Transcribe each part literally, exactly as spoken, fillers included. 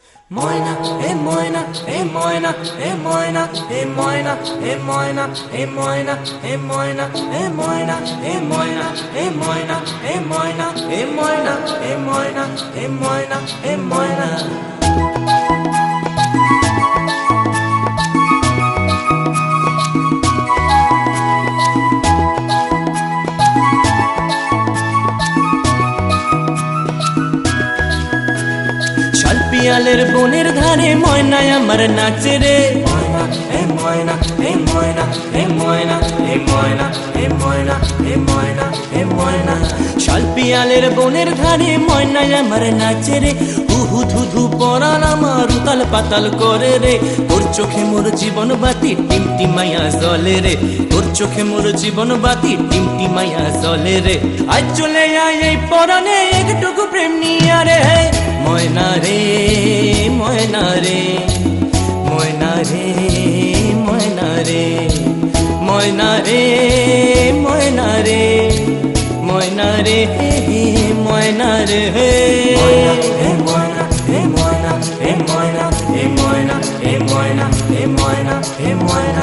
Moina, e moina, e moina, e moina, e moina, e moina, e moina, e moina, e moina, e moina, e moina, e moina, e moina, e moina, e moina, e moina. পিয়ালের বনের ধারে ময়নায় আমার নাচে রে ময়না এ ময়না এ ময়না এ ময়না এ ময়না এ ময়না এ ময়না এ ময়না শাল পিয়ালের বনের ধারে ময়নায় আমার নাচে রে উহু ধুধু পরাণ আমার উতাল পাতাল করে রে তোর চোখে মোর জীবন বাতি টিমটিমাইয়া জ্বলে রে তোর চোখে মোর জীবন বাতি টিমটিমাইয়া জ্বলে রে আজ চলে আয় এই পরাণে একটুকু প্রেম নিয়ে রে ময়না রে ময়না রে ময়না রে ময়না রে ময়না রে ময়না রে ময়না রে ময়না রে হে ময়না হে ময়না হে ময়না হে ময়না হে ময়না হে ময়না হে ময়না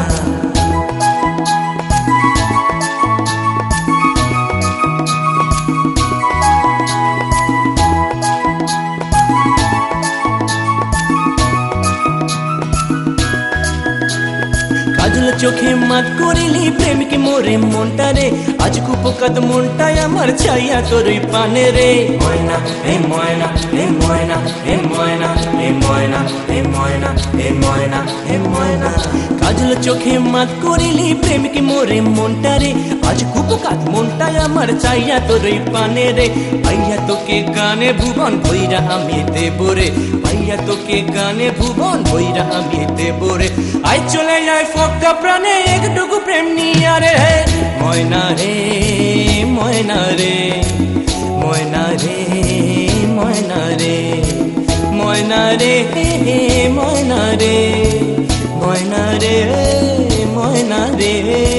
চোখে মাত করিলি প্রেমিক মোরে মনটা রে আজ কুপকাত মনটাই আমার ছাইয়া তোরই পানে রে ময়না হে ময়না হে ময়না হে ময়না হে ময়না হে ময়না হে ময়না হে ময়না কাজল চোখে মাত করিলি প্রেমিক মোরে মনটা রে আজ কুপকাত মনটাই আমার ছাইয়া তোরই পানে রে পাইয়া তোকে গানে ভুবন ভৈরা আমি দেব রে পাইয়া তোকে গানে ভুবন ভৈরা আমি দেব রে আই চলে যায় ফক্কা প্রাণে একটুকু প্রেম নিয়ে রে ময়না রে ময়না রে ময়না রে ময়না রে ময়না রে ময়না রে ময়না রে ময়না রে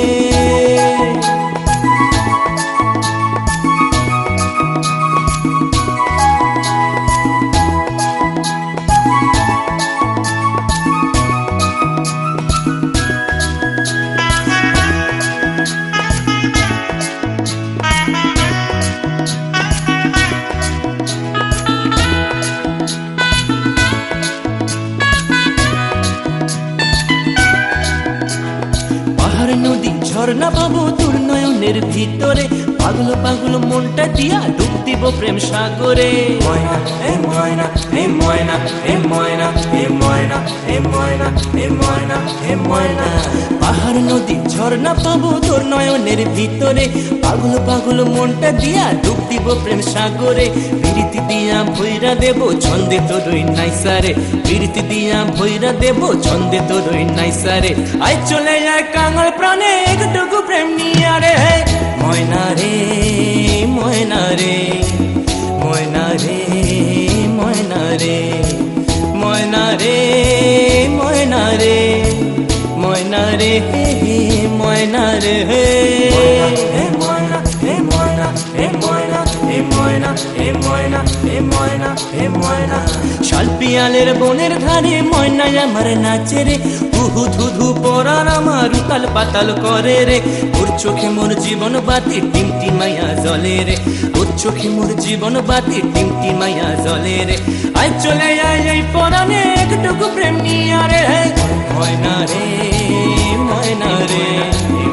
নদী ঝর্ণা পাবো তোর নয়নের ভিতরে পাগল পাগল মনটা দিয়া ডুব দিব প্রেম সাগরে ময়না হে ময়না হে ময়না হে ময়না হে ময়না হে ময়না হে ময়না হে ময়না পাহাড় নদী ঝর্ণা পাবো তোর নয়নের ভিতরে পাগল পাগল মনটা দিয়া ডুব দিব প্রেম সাগরে প্রীতি দিয়া ভৈরা দেব ছন্দে তোরই নাইসারে প্রীতি দিয়া ভৈরা দেব ছন্দে তোরই নাইসারে আই চলে যায় কাঙাল প্রাণে একটুকু প্রেম নিয়ে রে ময়না রে ময়না রে ময়না রে ময়না রে ময়না রে ময়না রে ময়না রে ময়না রে হে ময়না হে ময়না হে ময়না হে ময়না হে ময়না হে ময়না হে ময়না শাল পিয়ালের বনের ধারে ময়নায় আমার নাচে রে উহু ধুধু পরাণ আমার উতাল পাতাল করে রে ওর চোখে মোর জীবন বাতি টিমটিমাইয়া জ্বলে রে ওর চোখে মোর জীবন বাতি টিমটিমাইয়া জ্বলে রে আজ চলে আয় এই পরাণে একটুকু প্রেম নিয়ে রে ময়না রে ময়না রে